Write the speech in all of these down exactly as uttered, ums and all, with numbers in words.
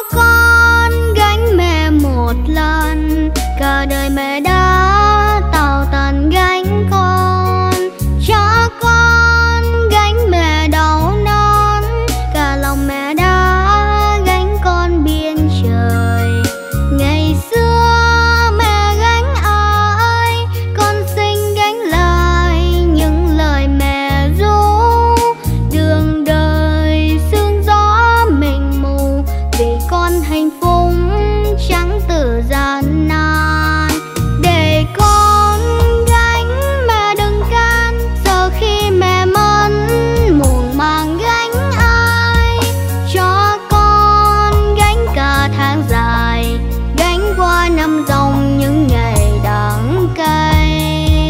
con gánh mẹ một lần, cả đời mẹ đã tạo tần gánh con. Cho con gánh mẹ đau non, cả lòng mẹ đã gánh con biên trời. Ngày xưa mẹ gánh ai, con xin gánh lại những lời mẹ ru. Đường đời sương gió mình mù, vì con hạnh phúc chẳng từ gian nan. Để con gánh mẹ đừng can, giờ khi mẹ mất muộn màng gánh ai. Cho con gánh cả tháng dài, gánh qua năm dòng những ngày đắng cay.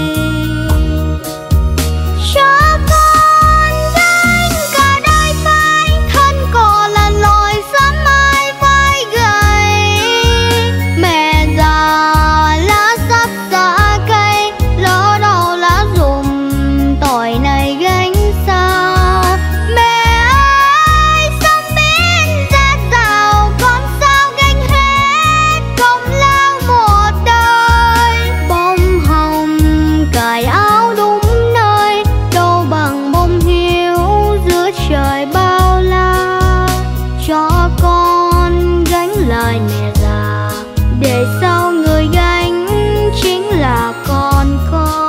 Cho con gánh cả đời phai, thân cỏ là lội sớm mai vai gầy. Mẹ già lá sắp xa cây, lỡ đâu lá rụng tỏi này gánh sao. Mẹ ơi sông biển ra rào, con sao gánh hết công lao một đời. Bông hồng cài áo đúng nơi, đâu bằng bông hiếu giữa trời bao la. Cho con gánh lời mẹ già, để sau người gánh chính là con con.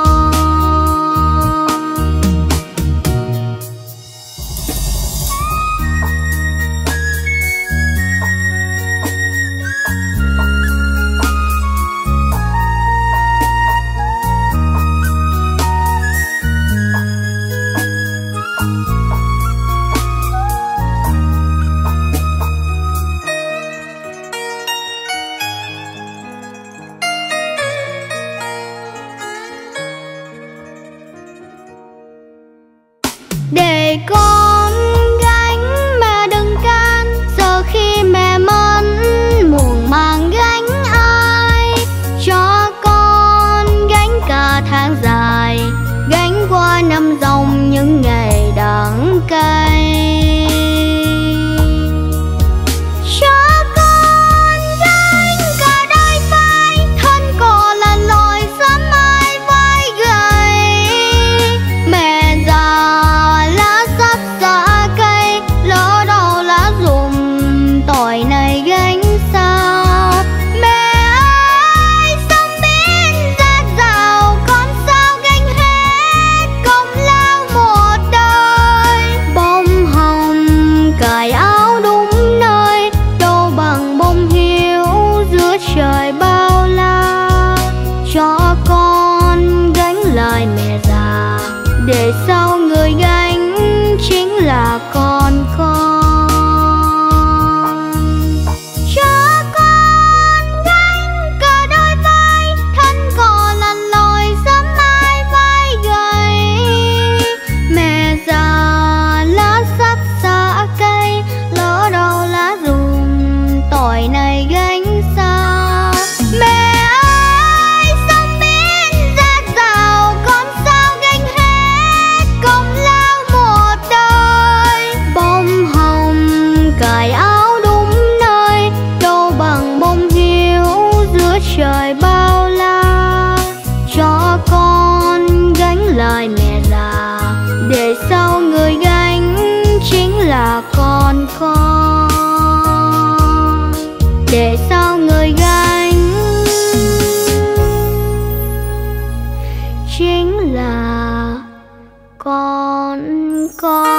Để con gánh mẹ đừng can, giờ khi mẹ mất muộn màng gánh ai. Cho con gánh cả tháng dài, gánh qua năm dòng những ngày đắng cay. Cho con gánh cả đời phai, thân cỏ là lội sớm mai vai gầy. Mẹ già lá sắp xa cây, lỡ đâu lá rụng tỏi này gánh sao. Mẹ ơi sông biển ra rào, con sao gánh hết công lao một đời. Bông hồng cài áo đúng nơi, đâu bằng bông hiếu giữa trời bao la. Cho con gánh lời mẹ già, để sau người gánh chính là con con. Cho con gánh cả đời vai, thân cỏ lặn lội sớm mai vai gầy. Mẹ già lá sắp xa cây, lỡ đâu lá rụng tỏi này gánh sao. Mẹ ơi sông biển ra rào, con sao gánh hết công lao một đời. Bông hồng cài áo đúng nơi, đâu bằng bông hiếu giữa trời bao la. Cho con gánh lời mẹ già, để sau người gánh chính là con con. Để sau người gánh chính là con con.